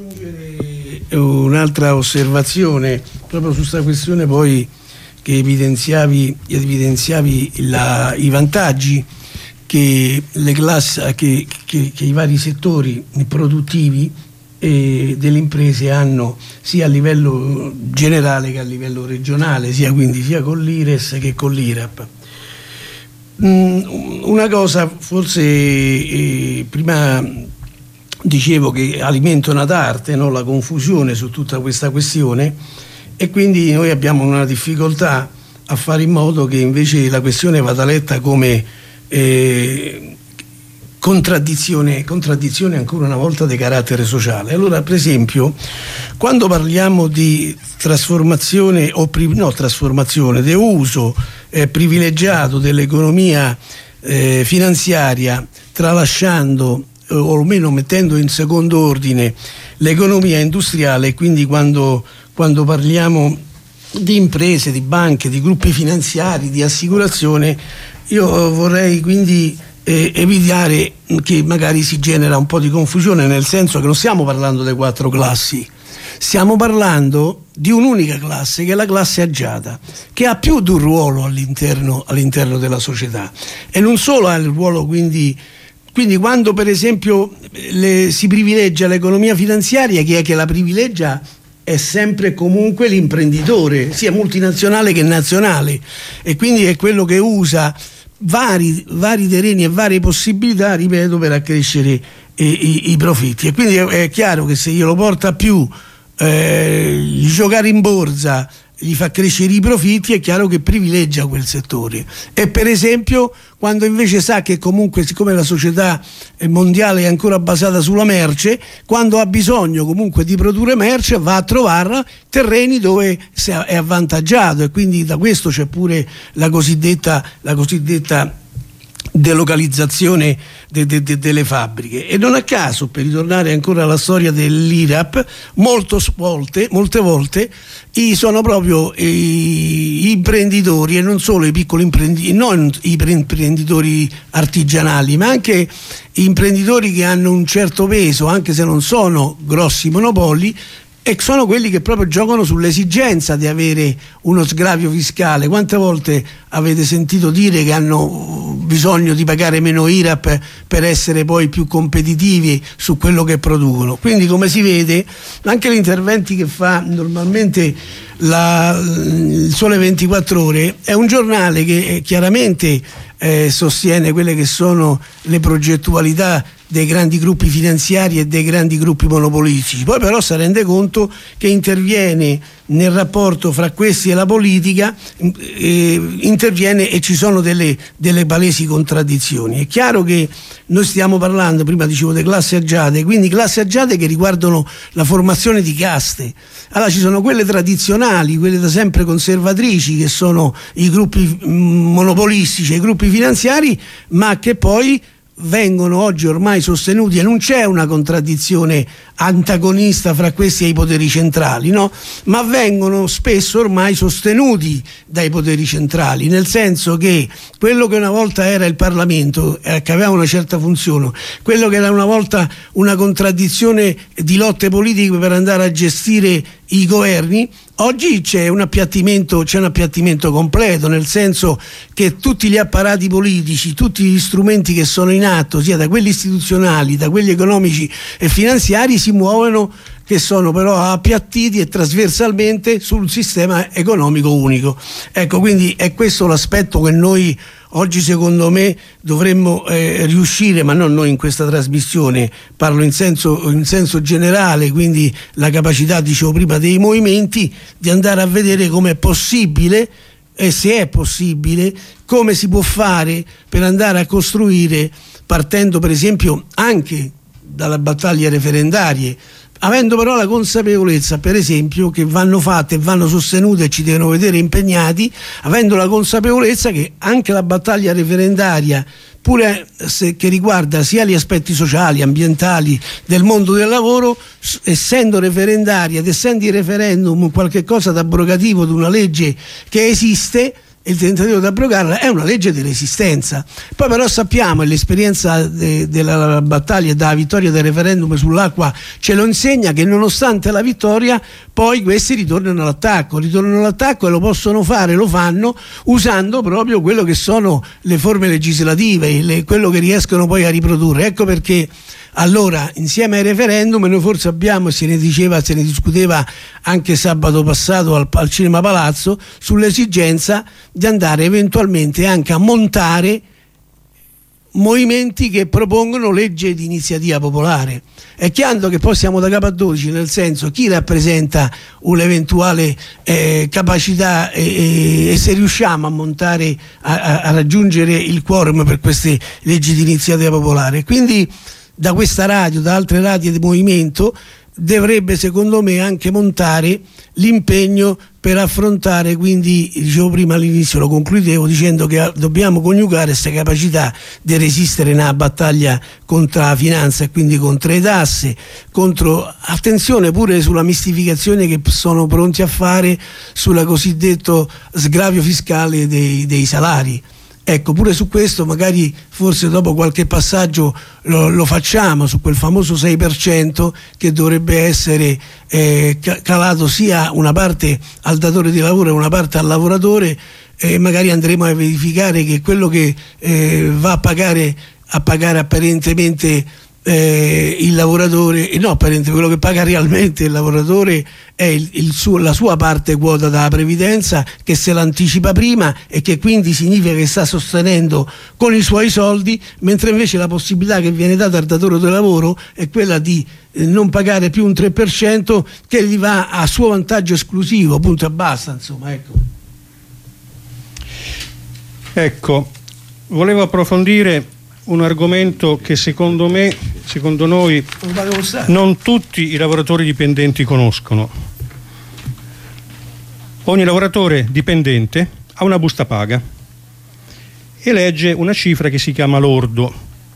Un'altra osservazione proprio su questa questione, poi, che evidenziavi, evidenziavi la, i vantaggi che le classi, che, che, che i vari settori produttivi eh, delle imprese hanno, sia a livello generale che a livello regionale, sia quindi sia con l'I R E S che con l'I R A P. Mm, una cosa forse eh, prima dicevo che alimenta una d'arte, no? La confusione su tutta questa questione, e quindi noi abbiamo una difficoltà a fare in modo che invece la questione vada letta come, eh, contraddizione, contraddizione ancora una volta di carattere sociale. Allora, per esempio, quando parliamo di trasformazione o pri- no trasformazione, di uso eh, privilegiato dell'economia eh, finanziaria, tralasciando eh, o almeno mettendo in secondo ordine l'economia industriale, quindi quando, quando parliamo di imprese, di banche, di gruppi finanziari, di assicurazione, io vorrei quindi eh, evitare che magari si genera un po' di confusione, nel senso che non stiamo parlando delle quattro classi, stiamo parlando di un'unica classe, che è la classe agiata, che ha più di un ruolo all'interno, all'interno della società, e non solo ha il ruolo quindi quindi quando per esempio le, si privilegia l'economia finanziaria, chi è che la privilegia? È sempre comunque l'imprenditore, sia multinazionale che nazionale, e quindi è quello che usa vari, vari terreni e varie possibilità, ripeto, per accrescere eh, i, i profitti. E quindi è, è chiaro che se glielo porta più eh, giocare in borsa, gli fa crescere i profitti, è chiaro che privilegia quel settore. E per esempio quando invece sa che comunque, siccome la società mondiale è ancora basata sulla merce, quando ha bisogno comunque di produrre merce va a trovare terreni dove è avvantaggiato, e quindi da questo c'è pure la cosiddetta la cosiddetta delocalizzazione de, de, de, delle fabbriche. E non a caso, per ritornare ancora alla storia dell'I R A P, molte volte, molte volte i, sono proprio i, i imprenditori, e non solo i piccoli imprenditori, non i imprenditori artigianali, ma anche imprenditori che hanno un certo peso, anche se non sono grossi monopoli, e sono quelli che proprio giocano sull'esigenza di avere uno sgravio fiscale. Quante volte avete sentito dire che hanno bisogno di pagare meno I R A P per essere poi più competitivi su quello che producono? Quindi, come si vede, anche gli interventi che fa normalmente la, il Sole ventiquattro Ore è un giornale che chiaramente eh, sostiene quelle che sono le progettualità dei grandi gruppi finanziari e dei grandi gruppi monopolistici, poi però si rende conto che interviene nel rapporto fra questi e la politica, eh, interviene e ci sono delle, delle palesi contraddizioni. È chiaro che noi stiamo parlando, prima dicevo, delle classi agiate, quindi classi agiate che riguardano la formazione di caste. Allora ci sono quelle tradizionali, quelle da sempre conservatrici, che sono i gruppi monopolistici, i gruppi finanziari, ma che poi vengono oggi ormai sostenuti, e non c'è una contraddizione antagonista fra questi e i poteri centrali, no? Ma vengono spesso ormai sostenuti dai poteri centrali, nel senso che quello che una volta era il Parlamento, eh, che aveva una certa funzione, quello che era una volta una contraddizione di lotte politiche per andare a gestire i governi, oggi c'è un appiattimento, c'è un appiattimento completo, nel senso che tutti gli apparati politici, tutti gli strumenti che sono in atto, sia da quelli istituzionali, da quelli economici e finanziari, si muovono, che sono però appiattiti e trasversalmente sul sistema economico unico. Ecco, quindi è questo l'aspetto che noi oggi, secondo me, dovremmo eh, riuscire, ma non noi in questa trasmissione, parlo in senso, in senso generale, quindi la capacità, dicevo prima, dei movimenti, di andare a vedere come è possibile, e se è possibile, come si può fare per andare a costruire, partendo per esempio anche dalla battaglia referendarie, avendo però la consapevolezza, per esempio, che vanno fatte e vanno sostenute e ci devono vedere impegnati, avendo la consapevolezza che anche la battaglia referendaria, pure se, che riguarda sia gli aspetti sociali, ambientali, del mondo del lavoro, essendo referendaria ed essendo il referendum qualche cosa d'abrogativo di una legge che esiste, il tentativo di abrogarla è una legge di resistenza. Poi però sappiamo, e l'esperienza de, della battaglia e della vittoria del referendum sull'acqua ce lo insegna, che nonostante la vittoria poi questi ritornano all'attacco, ritornano all'attacco e lo possono fare, lo fanno usando proprio quello che sono le forme legislative, le, quello che riescono poi a riprodurre. Ecco perché allora, insieme ai referendum, noi forse abbiamo, se ne diceva, se ne discuteva anche sabato passato al, al Cinema Palazzo, sull'esigenza di andare eventualmente anche a montare movimenti che propongono legge di iniziativa popolare. È chiaro che poi siamo da capo a dodici, nel senso, chi rappresenta un'eventuale eh, capacità e, e se riusciamo a montare, a, a raggiungere il quorum per queste leggi di iniziativa popolare. Quindi da questa radio, da altre radio di movimento, dovrebbe secondo me anche montare l'impegno per affrontare, quindi dicevo prima all'inizio, lo concludevo dicendo che dobbiamo coniugare questa capacità di resistere nella battaglia contro la finanza e quindi contro le tasse, contro, attenzione pure sulla mistificazione che sono pronti a fare sulla cosiddetto sgravio fiscale dei, dei salari. Ecco, pure su questo magari forse dopo qualche passaggio lo, lo facciamo, su quel famoso sei per cento che dovrebbe essere eh, calato sia una parte al datore di lavoro e una parte al lavoratore, e magari andremo a verificare che quello che eh, va a pagare, a pagare apparentemente eh, il lavoratore, e no, apparentemente quello che paga realmente il lavoratore è il, il suo, la sua parte quota dalla previdenza, che se l'anticipa prima e che quindi significa che sta sostenendo con i suoi soldi, mentre invece la possibilità che viene data al datore di lavoro è quella di eh, non pagare più un tre per cento che gli va a suo vantaggio esclusivo, punto e basta, insomma, ecco. Ecco, volevo approfondire un argomento che secondo me, secondo noi, non tutti i lavoratori dipendenti conoscono. Ogni lavoratore dipendente ha una busta paga e legge una cifra che si chiama lordo.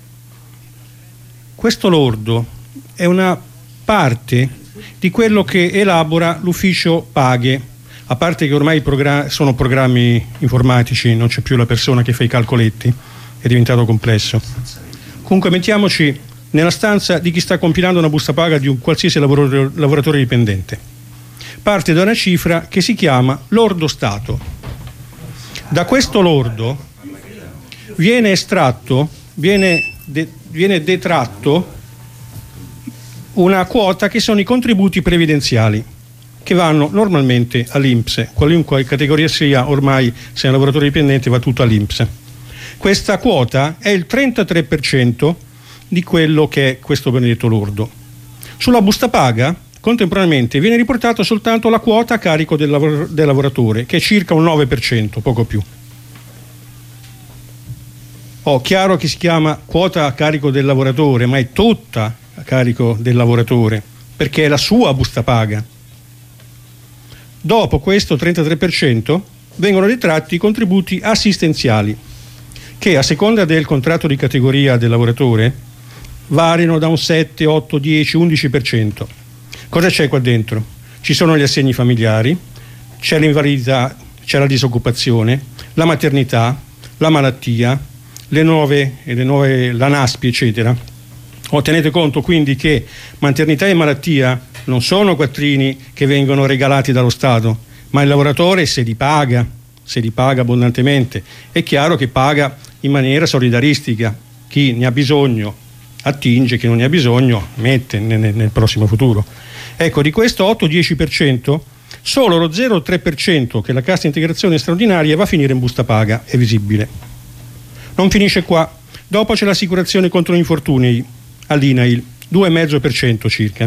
Questo lordo è una parte di quello che elabora l'ufficio paghe, a parte che ormai progra- sono programmi informatici, non c'è più la persona che fa i calcoletti, è diventato complesso. Comunque mettiamoci nella stanza di chi sta compilando una busta paga di un qualsiasi lavoro, lavoratore dipendente. Parte da una cifra che si chiama lordo Stato. Da questo lordo viene estratto, viene, de, viene detratto una quota che sono i contributi previdenziali, che vanno normalmente all'I N P S. Qualunque categoria sia, ormai se è un lavoratore dipendente va tutto all'I N P S. Questa quota è il trentatré per cento di quello che è questo benedetto lordo. Sulla busta paga, contemporaneamente, viene riportata soltanto la quota a carico del, lavor- del lavoratore, che è circa un nove per cento, poco più. Oh, chiaro che si chiama quota a carico del lavoratore, ma è tutta a carico del lavoratore, perché è la sua busta paga. Dopo questo trentatré per cento vengono ritratti i contributi assistenziali, che a seconda del contratto di categoria del lavoratore variano da un sette, otto, dieci, undici per cento. Cosa c'è qua dentro? Ci sono gli assegni familiari, c'è l'invalidità, c'è la disoccupazione, la maternità, la malattia, le nuove, le nuove la NASPI, eccetera. Oh, tenete conto quindi che maternità e malattia non sono quattrini che vengono regalati dallo Stato, ma il lavoratore se li paga, se li paga abbondantemente. È chiaro che paga in maniera solidaristica, chi ne ha bisogno attinge, chi non ne ha bisogno mette nel, nel prossimo futuro. Ecco, di questo otto dieci per cento solo lo zero virgola tre per cento che la cassa integrazione straordinaria va a finire in busta paga, è visibile. Non finisce qua, dopo c'è l'assicurazione contro gli infortuni all'I N A I L, due virgola cinque per cento circa.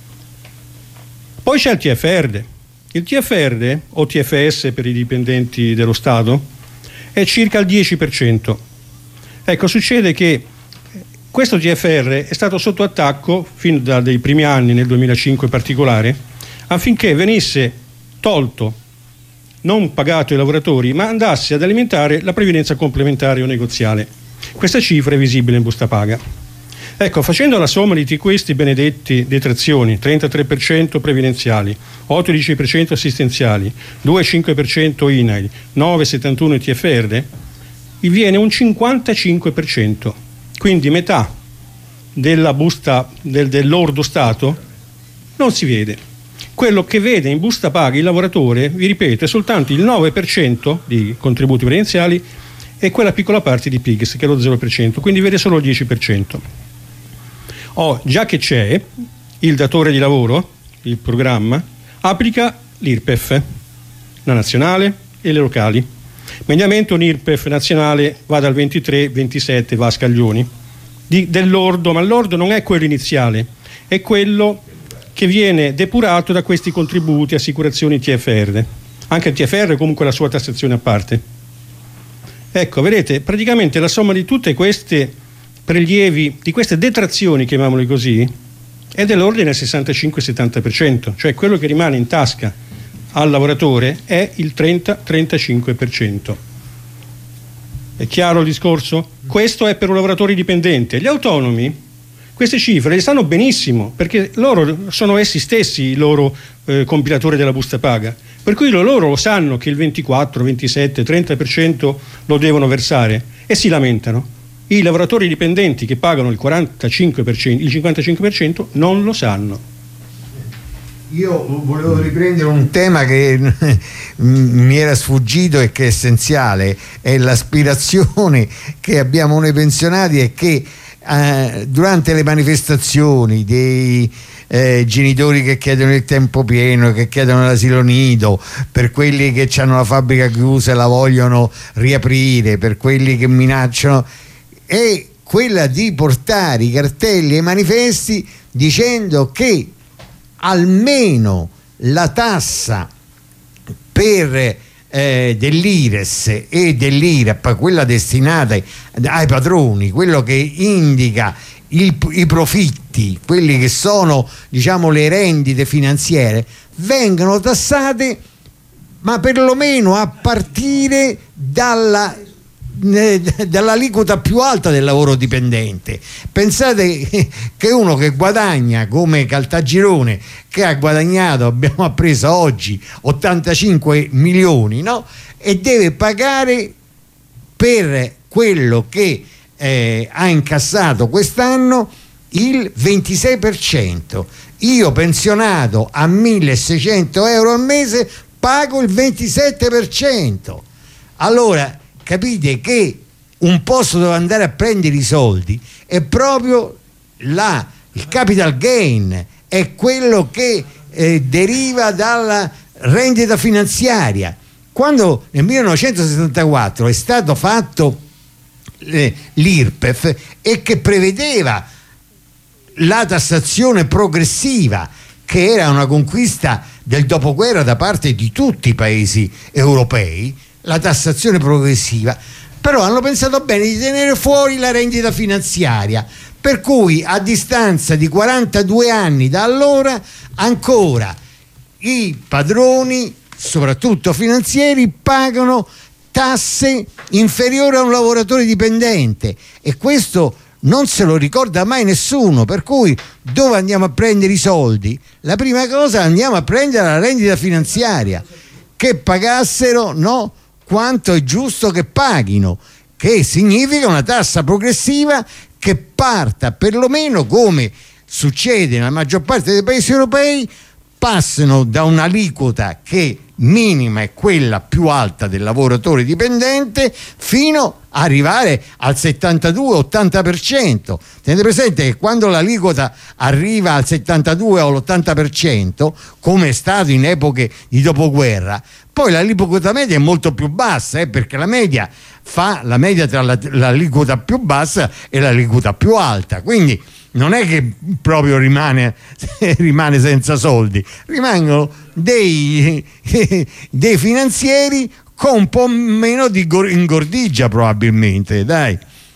Poi c'è il T F R D. Il T F R D, o T F S per i dipendenti dello Stato, è circa il dieci per cento. Ecco, succede che questo T F R è stato sotto attacco fin dai primi anni, nel duemilacinque in particolare, affinché venisse tolto, non pagato ai lavoratori, ma andasse ad alimentare la previdenza complementare o negoziale. Questa cifra è visibile in busta paga. Ecco, facendo la somma di questi benedetti detrazioni, trentatré per cento previdenziali, otto virgola dieci per cento assistenziali, due virgola cinque per cento I N A I L, nove virgola settantuno T F R D, vi viene un cinquantacinque per cento, quindi metà della busta del, del lordo Stato non si vede. Quello che vede in busta paga il lavoratore, vi ripeto, è soltanto il nove per cento di contributi previdenziali e quella piccola parte di P I G S che è lo zero per cento, quindi vede solo il dieci per cento. Oh, già che c'è, il datore di lavoro, il programma, applica l'I R P E F, la nazionale e le locali. Mediamente un I R P E F nazionale va dal ventitré ventisette, va a scaglioni di, del lordo, ma il lordo non è quello iniziale, è quello che viene depurato da questi contributi, assicurazioni, T F R. Anche il T F R comunque ha la sua tassazione a parte. Ecco, vedete, praticamente la somma di tutte queste prelievi, di queste detrazioni, chiamiamole così, è dell'ordine del sessantacinque settanta per cento, cioè quello che rimane in tasca al lavoratore è il trenta trentacinque per cento. È chiaro il discorso? Questo è per un lavoratore dipendente. Gli autonomi queste cifre le sanno benissimo, perché loro sono essi stessi i loro eh, compilatori della busta paga, per cui loro lo sanno che il ventiquattro, ventisette, trenta per cento lo devono versare e si lamentano. I lavoratori dipendenti che pagano il quarantacinque per cento, il cinquantacinque per cento non lo sanno. Io volevo riprendere un tema che mi era sfuggito e che è essenziale, è l'aspirazione che abbiamo noi pensionati e che eh, durante le manifestazioni dei eh, genitori che chiedono il tempo pieno, che chiedono l'asilo nido, per quelli che hanno la fabbrica chiusa e la vogliono riaprire, per quelli che minacciano, è quella di portare i cartelli e i manifesti dicendo che almeno la tassa per eh, dell'Ires e dell'I R A P, quella destinata ai, ai padroni, quello che indica il, i profitti, quelli che sono, diciamo, le rendite finanziarie, vengano tassate, ma perlomeno a partire dalla dall'aliquota più alta del lavoro dipendente. Pensate che uno che guadagna come Caltagirone, che ha guadagnato, abbiamo appreso oggi, ottantacinque milioni, no? E deve pagare per quello che eh, ha incassato quest'anno il ventisei per cento. Io pensionato a milleseicento euro al mese pago il ventisette per cento. Allora capite che un posto dove andare a prendere i soldi è proprio là, il capital gain, è quello che eh, deriva dalla rendita finanziaria. Quando nel millenovecentosessantaquattro è stato fatto eh, l'I R P E F e che prevedeva la tassazione progressiva, che era una conquista del dopoguerra da parte di tutti i paesi europei, la tassazione progressiva, però hanno pensato bene di tenere fuori la rendita finanziaria, per cui a distanza di quarantadue anni da allora ancora i padroni, soprattutto finanziari, pagano tasse inferiori a un lavoratore dipendente, e questo non se lo ricorda mai nessuno. Per cui dove andiamo a prendere i soldi? La prima cosa, andiamo a prendere la rendita finanziaria, che pagassero, no, quanto è giusto che paghino, che significa una tassa progressiva che parta perlomeno, come succede nella maggior parte dei paesi europei, passano da un'aliquota che minima è quella più alta del lavoratore dipendente fino a arrivare al settantadue ottanta per cento. Tenete presente che quando l'aliquota arriva al settantadue o all'ottanta per cento, come è stato in epoche di dopoguerra, poi l'aliquota media è molto più bassa, eh, perché la media fa la media tra la, l'aliquota più bassa e l'aliquota più alta, quindi non è che proprio rimane, rimane senza soldi, rimangono dei, dei finanzieri con un po' meno di ingordigia probabilmente, dai.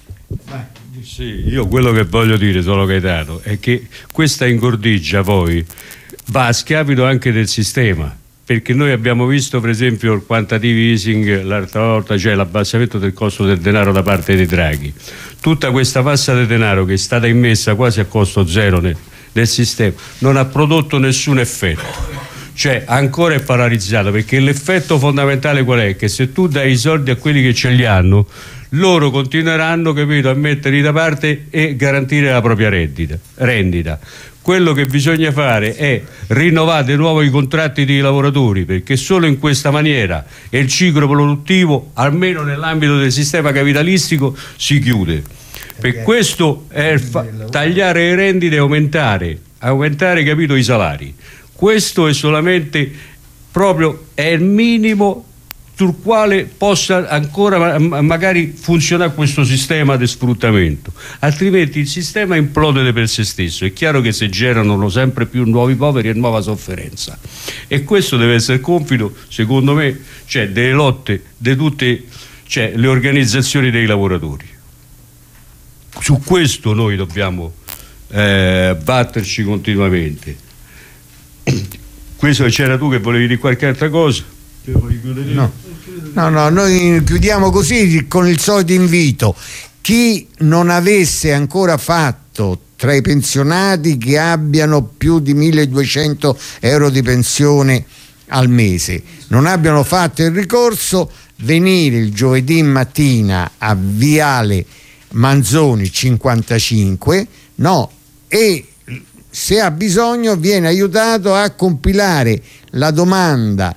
Sì, io quello che voglio dire, solo Gaetano, è che questa ingordigia poi va a scapito anche del sistema, perché noi abbiamo visto per esempio il quantitative easing l'altra volta, cioè l'abbassamento del costo del denaro da parte dei Draghi. Tutta questa massa di denaro che è stata immessa quasi a costo zero nel, nel sistema non ha prodotto nessun effetto, cioè ancora è paralizzato, perché l'effetto fondamentale qual è? Che se tu dai i soldi a quelli che ce li hanno, loro continueranno, capito, a metterli da parte e garantire la propria rendita. rendita. Quello che bisogna fare è rinnovare di nuovo i contratti dei lavoratori, perché solo in questa maniera il ciclo produttivo, almeno nell'ambito del sistema capitalistico, si chiude. Per questo è fa- tagliare le rendite e aumentare, aumentare, capito, i salari. Questo è solamente proprio è il minimo sul quale possa ancora magari funzionare questo sistema di sfruttamento, altrimenti il sistema implode per se stesso. È chiaro che si generano sempre più nuovi poveri e nuova sofferenza, e questo deve essere compito, secondo me, cioè, delle lotte di tutte, cioè, le organizzazioni dei lavoratori. Su questo noi dobbiamo eh, batterci continuamente. Questo c'era, tu che volevi dire qualche altra cosa? No. no, no, noi chiudiamo così con il solito invito: chi non avesse ancora fatto, tra i pensionati che abbiano più di milleduecento euro di pensione al mese, non abbiano fatto il ricorso, venire il giovedì mattina a Viale Manzoni cinquantacinque, no, e se ha bisogno viene aiutato a compilare la domanda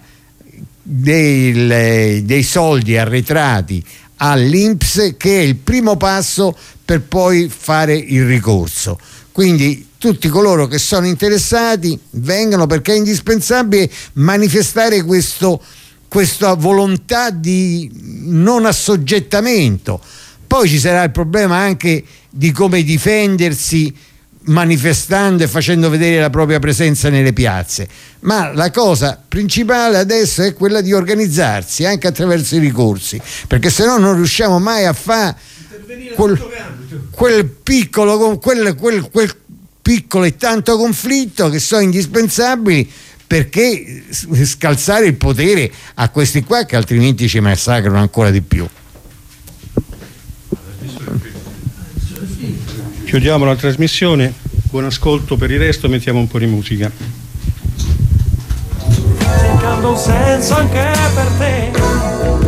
dei, dei soldi arretrati all'I N P S, che è il primo passo per poi fare il ricorso. Quindi tutti coloro che sono interessati vengano, perché è indispensabile manifestare questo, questa volontà di non assoggettamento. Poi ci sarà il problema anche di come difendersi manifestando e facendo vedere la propria presenza nelle piazze, ma la cosa principale adesso è quella di organizzarsi anche attraverso i ricorsi, perché se no non riusciamo mai a fare quel, quel piccolo quel, quel, quel piccolo e tanto conflitto che sono indispensabili, perché scalzare il potere a questi qua che altrimenti ci massacrano ancora di più. Chiudiamo la trasmissione, buon ascolto per il resto, mettiamo un po' di musica. Cercando un senso anche per te.